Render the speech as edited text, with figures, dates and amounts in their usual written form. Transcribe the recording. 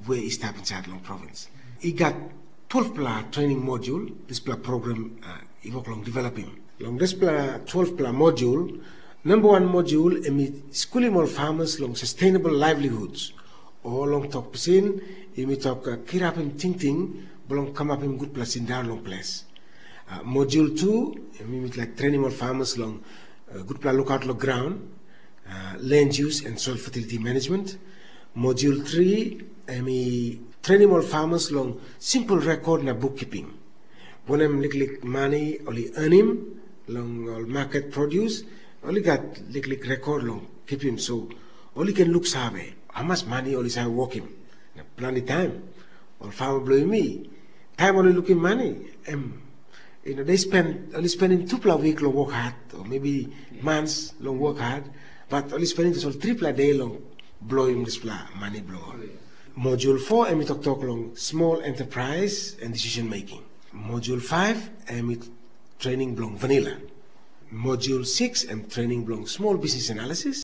where he start inside Long Province. He got 12 pla training module, this pla program he work long developing. Long this pla 12 pla module, number one module schooling all farmers long sustainable livelihoods. Or long talk pisin, he talk kirap him ting belong come up in good place in down long place. Module 2, we like training all farmers long good pla lookout log ground, land use and soil fertility management. Module 3, training all farmers long simple record na bookkeeping. When I'm like money, only earn him, long all market produce, only got like record long keep him so only can look sabe how much money only say work him. Plenty time, all farmer blow me. Time only looking money. They spending 2 week long work hard, or maybe months long work hard, but only spending this all 3 day long blowing this money blow. Module 4, we talk long small enterprise and decision making. Module 5, we training belong vanilla. Module 6, training belong small business analysis.